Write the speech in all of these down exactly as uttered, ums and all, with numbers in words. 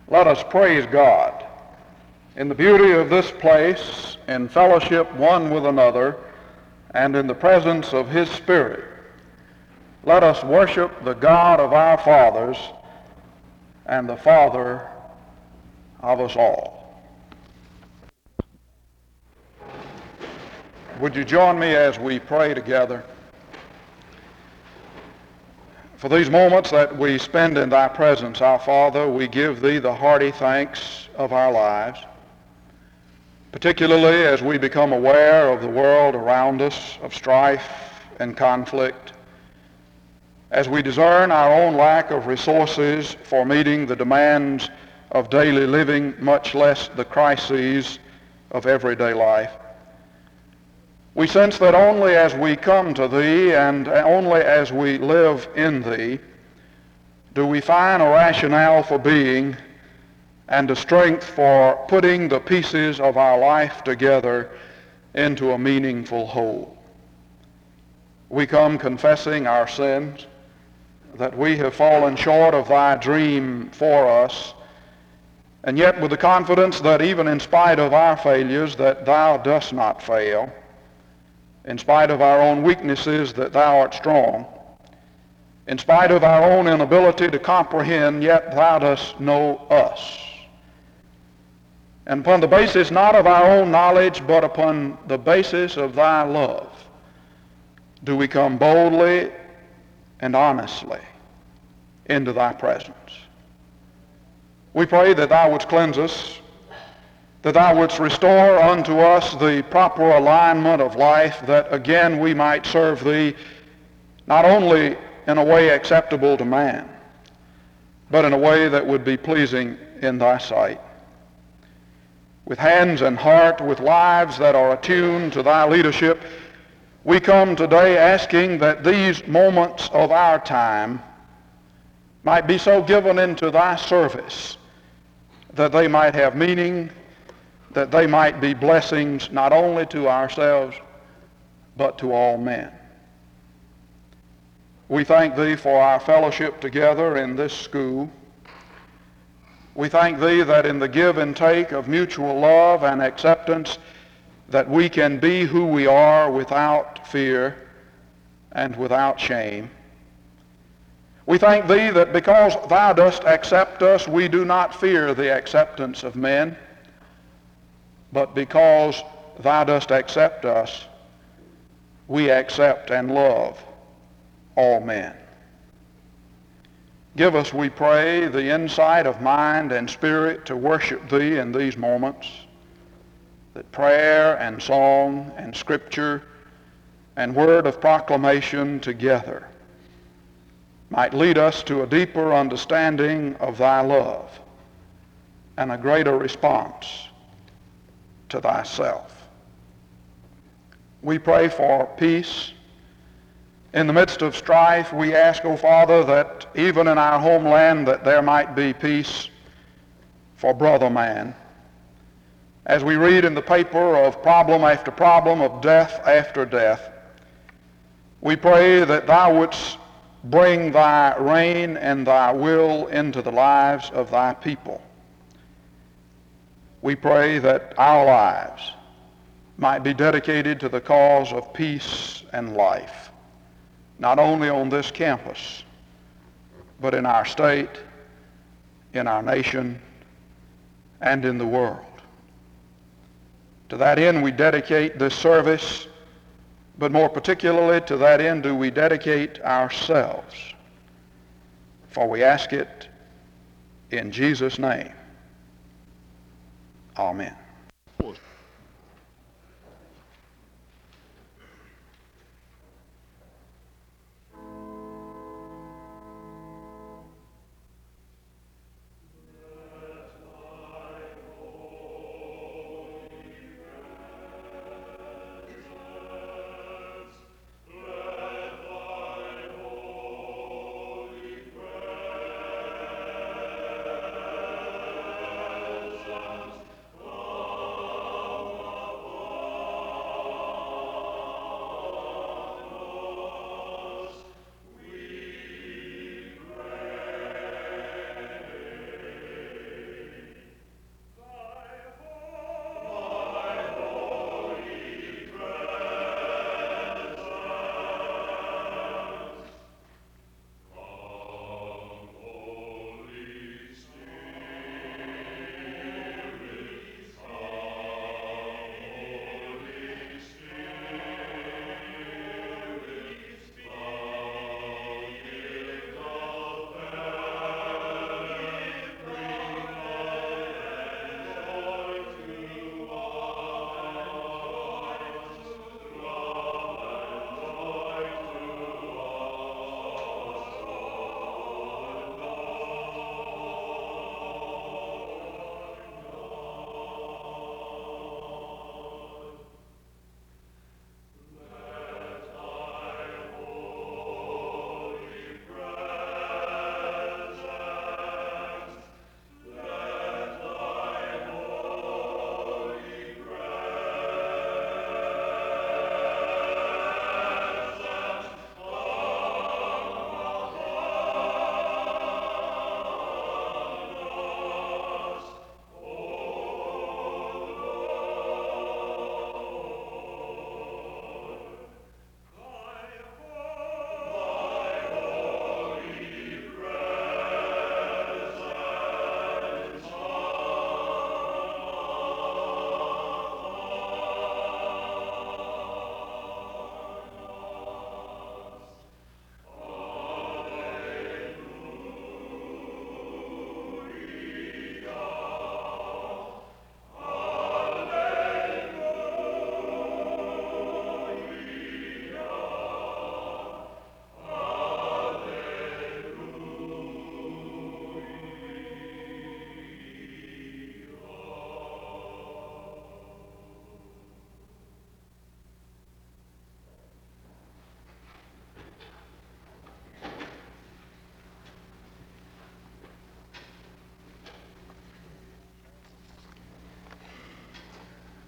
Let us praise God in the beauty of this place, in fellowship one with another, and in the presence of His Spirit. Let us worship the God of our fathers and the Father of us all. Would you join me as we pray together? For these moments that we spend in thy presence, our Father, we give thee the hearty thanks of our lives, particularly as we become aware of the world around us, of strife and conflict, as we discern our own lack of resources for meeting the demands of daily living, much less the crises of everyday life. We sense that only as we come to Thee and only as we live in Thee do we find a rationale for being and a strength for putting the pieces of our life together into a meaningful whole. We come confessing our sins, that we have fallen short of Thy dream for us, and yet with the confidence that even in spite of our failures, that Thou dost not fail, in spite of our own weaknesses, that Thou art strong, in spite of our own inability to comprehend, yet Thou dost know us. And upon the basis not of our own knowledge, but upon the basis of Thy love, do we come boldly and honestly into Thy presence. We pray that Thou wouldst cleanse us, that Thou wouldst restore unto us the proper alignment of life, that again we might serve Thee not only in a way acceptable to man, but in a way that would be pleasing in Thy sight. With hands and heart, with lives that are attuned to Thy leadership, we come today asking that these moments of our time might be so given into Thy service that they might have meaning, that they might be blessings not only to ourselves, but to all men. We thank Thee for our fellowship together in this school. We thank Thee that in the give and take of mutual love and acceptance, that we can be who we are without fear and without shame. We thank Thee that because Thou dost accept us, we do not fear the acceptance of men, but because Thou dost accept us, we accept and love all men. Give us, we pray, the insight of mind and spirit to worship Thee in these moments, that prayer and song and scripture and word of proclamation together might lead us to a deeper understanding of Thy love and a greater response to Thyself. We pray for peace. In the midst of strife, we ask, O Father, that even in our homeland that there might be peace for brother man. As we read in the paper of problem after problem, of death after death, we pray that Thou wouldst bring Thy reign and Thy will into the lives of Thy people. We pray that our lives might be dedicated to the cause of peace and life, not only on this campus, but in our state, in our nation, and in the world. To that end, we dedicate this service, but more particularly to that end do we dedicate ourselves. For we ask it in Jesus' name. Amen.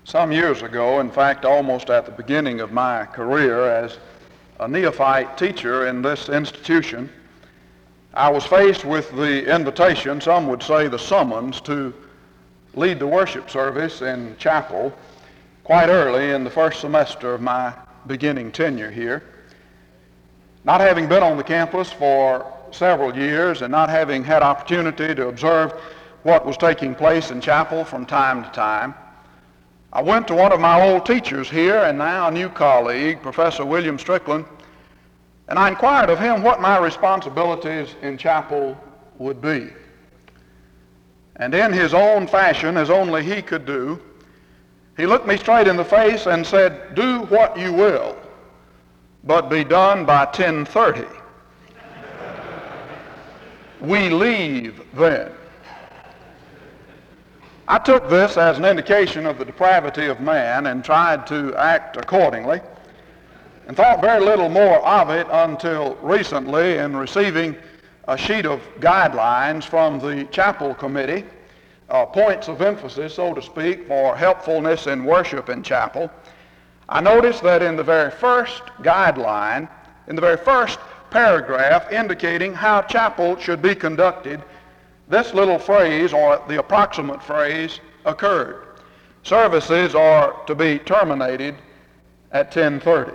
Some years ago, in fact, almost at the beginning of my career as a neophyte teacher in this institution, I was faced with the invitation, some would say the summons, to lead the worship service in chapel quite early in the first semester of my beginning tenure here. Not having been on the campus for several years and not having had opportunity to observe what was taking place in chapel from time to time, I went to one of my old teachers here and now a new colleague, Professor William Strickland, and I inquired of him what my responsibilities in chapel would be. And in his own fashion, as only he could do, he looked me straight in the face and said, "Do what you will, but be done by ten thirty. We leave then." I took this as an indication of the depravity of man and tried to act accordingly, and thought very little more of it until recently in receiving a sheet of guidelines from the chapel committee, uh, points of emphasis, so to speak, for helpfulness in worship in chapel. I noticed that in the very first guideline, in the very first paragraph indicating how chapel should be conducted, this little phrase, or the approximate phrase, occurred. Services are to be terminated at ten thirty.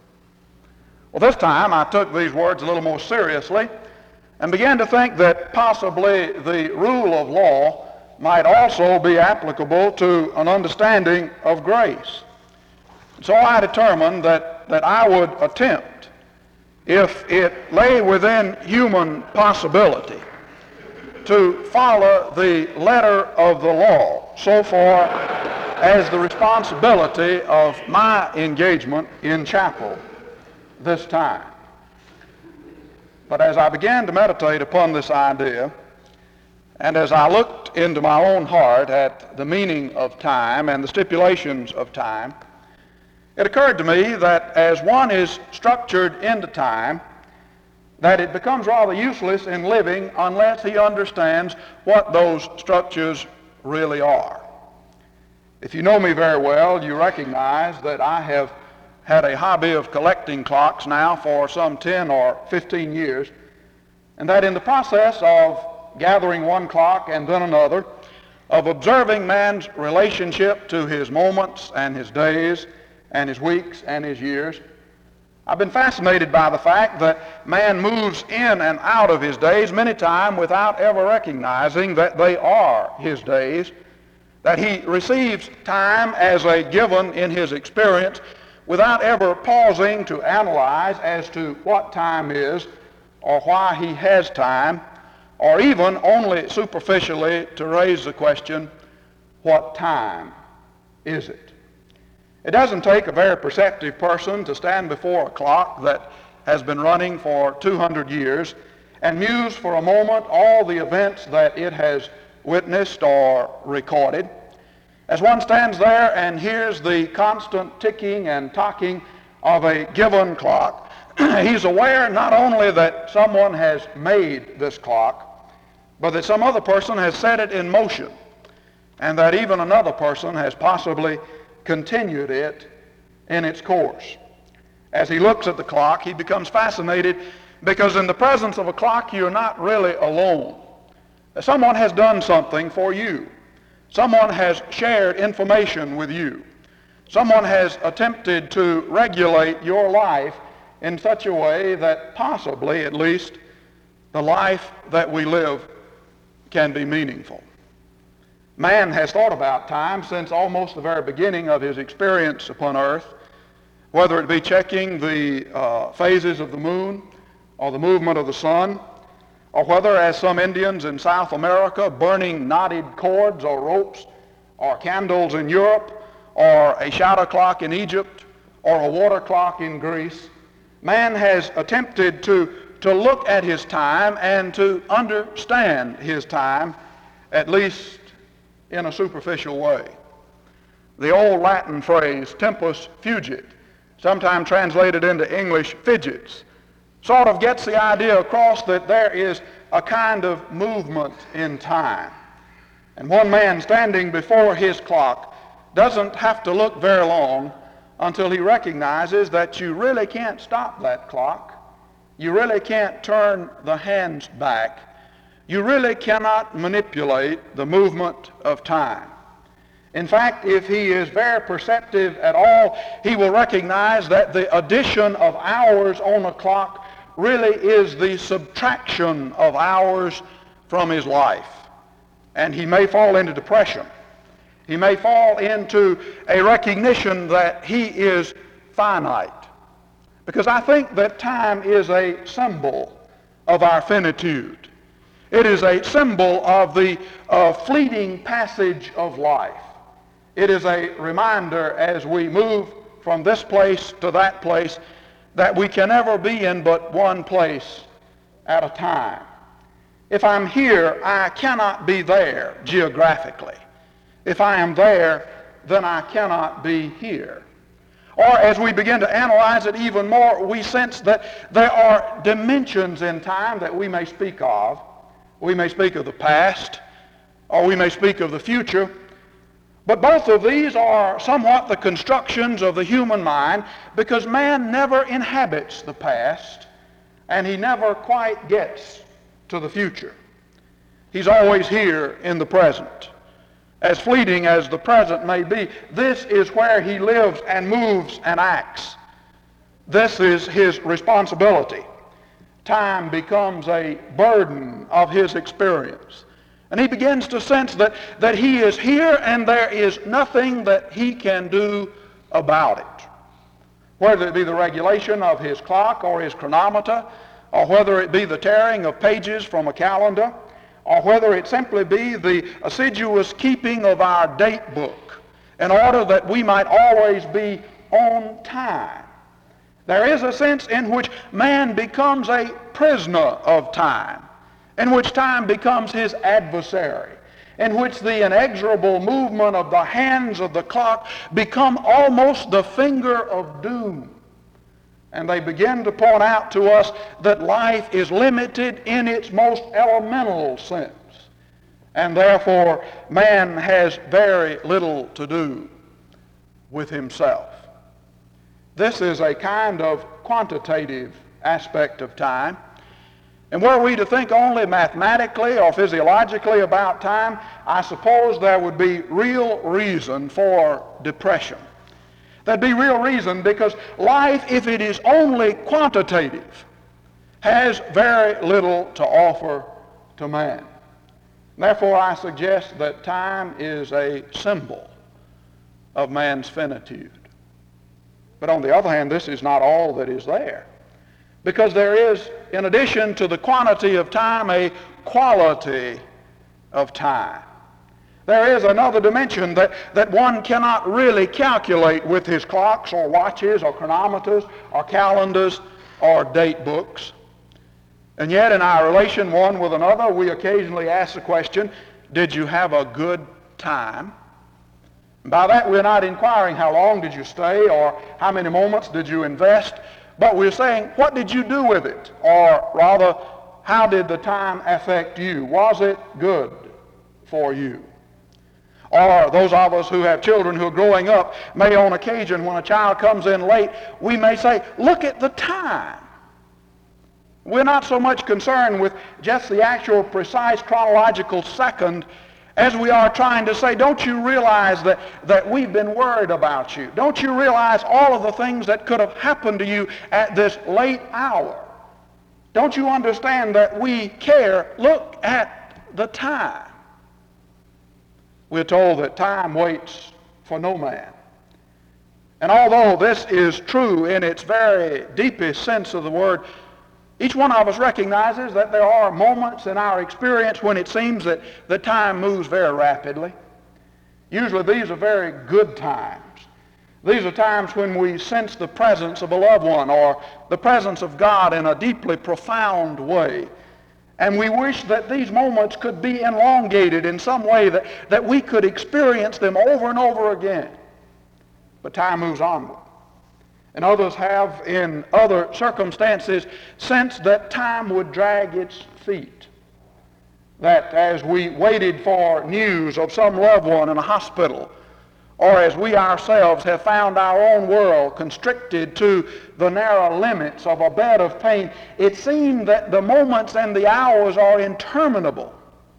Well, this time I took these words a little more seriously and began to think that possibly the rule of law might also be applicable to an understanding of grace. So I determined that, that I would attempt, if it lay within human possibility, to follow the letter of the law so far as the responsibility of my engagement in chapel this time. But as I began to meditate upon this idea, and as I looked into my own heart at the meaning of time and the stipulations of time, it occurred to me that as one is structured into time, that it becomes rather useless in living unless he understands what those structures really are. If you know me very well, you recognize that I have had a hobby of collecting clocks now for some ten or fifteen years, and that in the process of gathering one clock and then another, of observing man's relationship to his moments and his days and his weeks and his years, I've been fascinated by the fact that man moves in and out of his days many times without ever recognizing that they are his days, that he receives time as a given in his experience without ever pausing to analyze as to what time is or why he has time, or even only superficially to raise the question, what time is it? It doesn't take a very perceptive person to stand before a clock that has been running for two hundred years and muse for a moment all the events that it has witnessed or recorded. As one stands there and hears the constant ticking and tocking of a given clock, he's aware not only that someone has made this clock, but that some other person has set it in motion, and that even another person has possibly continued it in its course. As he looks at the clock, he becomes fascinated because in the presence of a clock, you're not really alone. Someone has done something for you. Someone has shared information with you. Someone has attempted to regulate your life in such a way that possibly, at least, the life that we live can be meaningful. Man has thought about time since almost the very beginning of his experience upon earth, whether it be checking the uh, phases of the moon or the movement of the sun, or whether, as some Indians in South America, burning knotted cords or ropes or candles in Europe, or a shadow clock in Egypt, or a water clock in Greece, man has attempted to, to look at his time and to understand his time, at least in a superficial way. The old Latin phrase, tempus fugit, sometimes translated into English, fidgets, sort of gets the idea across that there is a kind of movement in time. And one man standing before his clock doesn't have to look very long until he recognizes that you really can't stop that clock. You really can't turn the hands back. You really cannot manipulate the movement of time. In fact, if he is very perceptive at all, he will recognize that the addition of hours on a clock really is the subtraction of hours from his life. And he may fall into depression. He may fall into a recognition that he is finite. Because I think that time is a symbol of our finitude. It is a symbol of the uh, fleeting passage of life. It is a reminder as we move from this place to that place that we can never be in but one place at a time. If I'm here, I cannot be there geographically. If I am there, then I cannot be here. Or as we begin to analyze it even more, we sense that there are dimensions in time that we may speak of. We may speak of the past, or we may speak of the future. But both of these are somewhat the constructions of the human mind, because man never inhabits the past, and he never quite gets to the future. He's always here in the present. As fleeting as the present may be, this is where he lives and moves and acts. This is his responsibility. Time becomes a burden of his experience. And he begins to sense that, that he is here and there is nothing that he can do about it. Whether it be the regulation of his clock or his chronometer, or whether it be the tearing of pages from a calendar, or whether it simply be the assiduous keeping of our date book in order that we might always be on time. There is a sense in which man becomes a prisoner of time, in which time becomes his adversary, in which the inexorable movement of the hands of the clock become almost the finger of doom. And they begin to point out to us that life is limited in its most elemental sense, and therefore man has very little to do with himself. This is a kind of quantitative aspect of time. And were we to think only mathematically or physiologically about time, I suppose there would be real reason for depression. There'd be real reason, because life, if it is only quantitative, has very little to offer to man. Therefore, I suggest that time is a symbol of man's finitude. But on the other hand, this is not all that is there. Because there is, in addition to the quantity of time, a quality of time. There is another dimension that, that one cannot really calculate with his clocks or watches or chronometers or calendars or date books. And yet in our relation one with another, we occasionally ask the question, did you have a good time? And by that we're not inquiring how long did you stay or how many moments did you invest, but we're saying, what did you do with it? Or rather, how did the time affect you? Was it good for you? Or those of us who have children who are growing up may on occasion, when a child comes in late, we may say, look at the time. We're not so much concerned with just the actual precise chronological second as we are trying to say, don't you realize that, that we've been worried about you? Don't you realize all of the things that could have happened to you at this late hour? Don't you understand that we care? Look at the time. We're told that time waits for no man. And although this is true in its very deepest sense of the word, each one of us recognizes that there are moments in our experience when it seems that the time moves very rapidly. Usually these are very good times. These are times when we sense the presence of a loved one or the presence of God in a deeply profound way. And we wish that these moments could be elongated in some way, that, that we could experience them over and over again. But time moves onward. And others have, in other circumstances, sensed that time would drag its feet. That as we waited for news of some loved one in a hospital, or as we ourselves have found our own world constricted to the narrow limits of a bed of pain, it seems that the moments and the hours are interminable.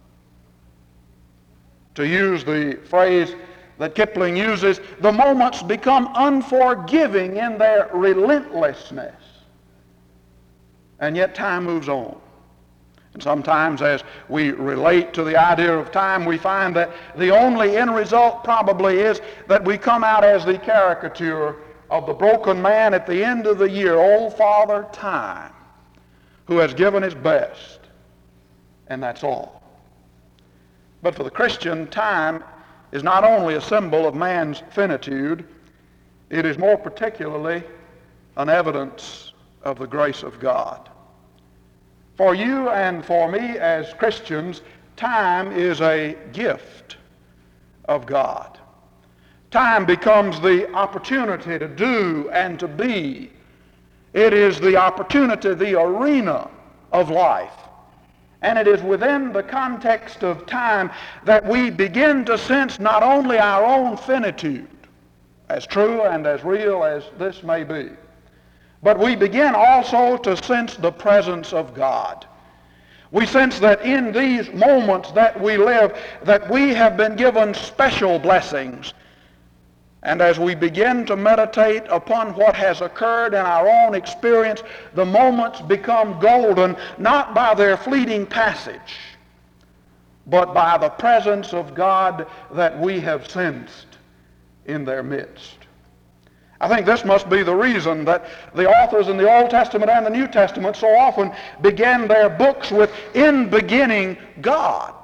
To use the phrase that Kipling uses, the moments become unforgiving in their relentlessness. And yet time moves on. And sometimes as we relate to the idea of time, we find that the only end result probably is that we come out as the caricature of the broken man at the end of the year, old Father Time, who has given his best, and that's all. But for the Christian, time is not only a symbol of man's finitude, it is more particularly an evidence of the grace of God. For you and for me as Christians, time is a gift of God. Time becomes the opportunity to do and to be. It is the opportunity, the arena of life. And it is within the context of time that we begin to sense not only our own finitude, as true and as real as this may be, but we begin also to sense the presence of God. We sense that in these moments that we live, that we have been given special blessings. And as we begin to meditate upon what has occurred in our own experience, the moments become golden, not by their fleeting passage, but by the presence of God that we have sensed in their midst. I think this must be the reason that the authors in the Old Testament and the New Testament so often began their books with, "In beginning, God."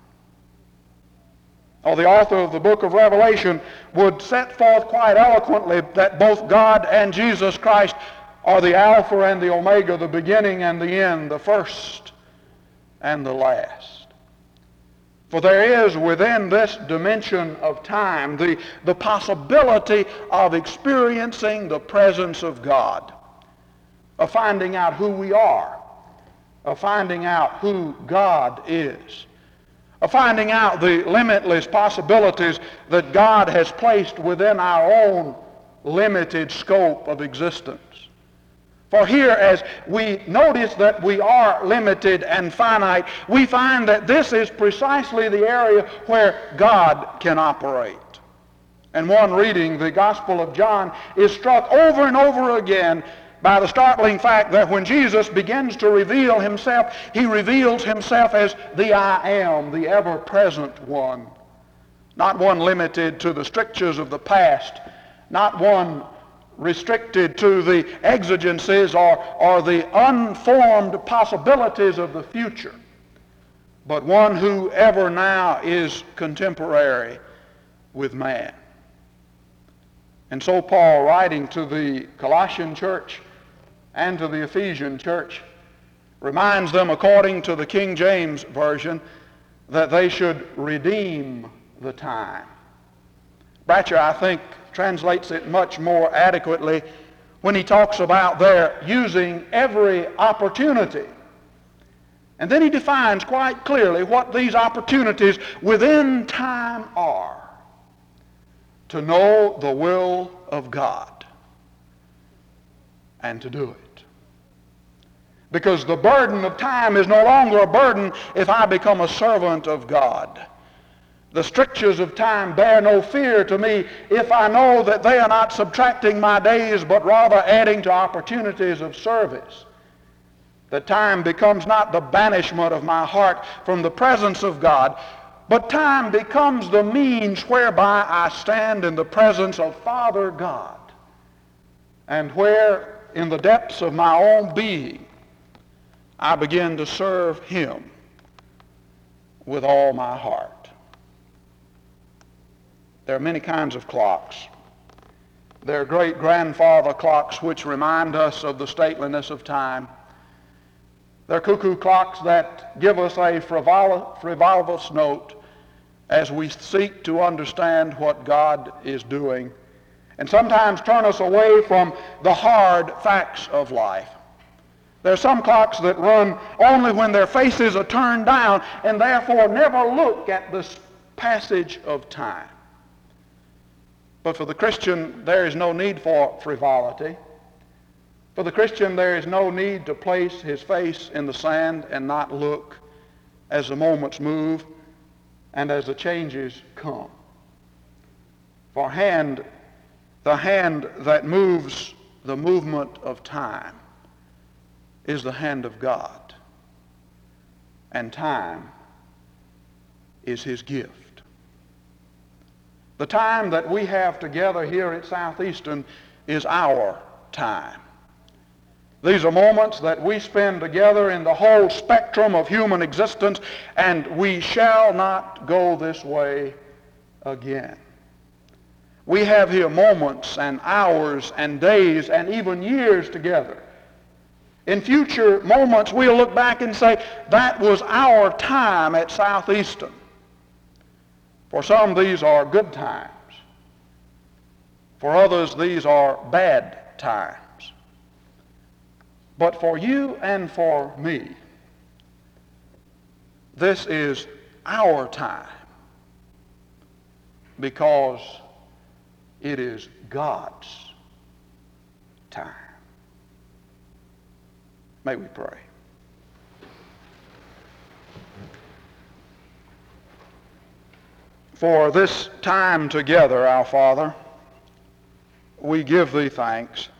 Or the author of the book of Revelation would set forth quite eloquently that both God and Jesus Christ are the Alpha and the Omega, the beginning and the end, the first and the last. For there is within this dimension of time the, the possibility of experiencing the presence of God, of finding out who we are, of finding out who God is, of finding out the limitless possibilities that God has placed within our own limited scope of existence. For here, as we notice that we are limited and finite, we find that this is precisely the area where God can operate. And one reading the Gospel of John is struck over and over again by the startling fact that when Jesus begins to reveal himself, he reveals himself as the I Am, the ever-present one. Not one limited to the strictures of the past, not one restricted to the exigencies or, or the unformed possibilities of the future, but one who ever now is contemporary with man. And so Paul, writing to the Colossian church and to the Ephesian church, reminds them, according to the King James Version, that they should redeem the time. Bratcher, I think, translates it much more adequately when he talks about their using every opportunity. And then he defines quite clearly what these opportunities within time are: to know the will of God and to do it. Because the burden of time is no longer a burden if I become a servant of God. The strictures of time bear no fear to me if I know that they are not subtracting my days, but rather adding to opportunities of service. That time becomes not the banishment of my heart from the presence of God, but time becomes the means whereby I stand in the presence of Father God, and where in the depths of my own being I begin to serve him with all my heart. There are many kinds of clocks. There are great-grandfather clocks which remind us of the stateliness of time. There are cuckoo clocks that give us a frivol- frivolous note as we seek to understand what God is doing, and sometimes turn us away from the hard facts of life. There are some clocks that run only when their faces are turned down and therefore never look at the passage of time. But for the Christian, there is no need for frivolity. For the Christian, there is no need to place his face in the sand and not look as the moments move and as the changes come. For hand, the hand that moves the movement of time is the hand of God. And time is his gift. The time that we have together here at Southeastern is our time. These are moments that we spend together in the whole spectrum of human existence, and we shall not go this way again. We have here moments and hours and days and even years together. In future moments, we'll look back and say, that was our time at Southeastern. For some, these are good times. For others, these are bad times. But for you and for me, this is our time because it is God's time. May we pray. For this time together, our Father, we give thee thanks.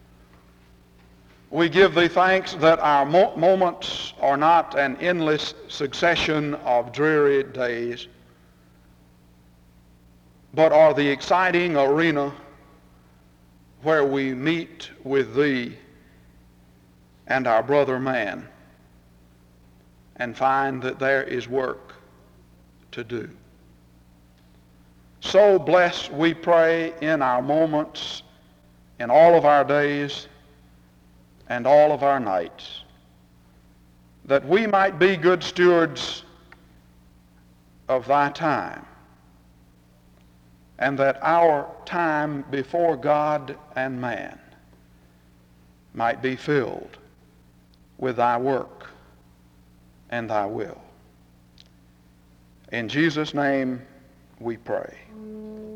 We give thee thanks that our mo- moments are not an endless succession of dreary days, but are the exciting arena where we meet with thee and our brother man and find that there is work to do. So bless, we pray, in our moments, in all of our days, and all of our nights, that we might be good stewards of thy time, and that our time before God and man might be filled with thy work and thy will. In Jesus' name we pray.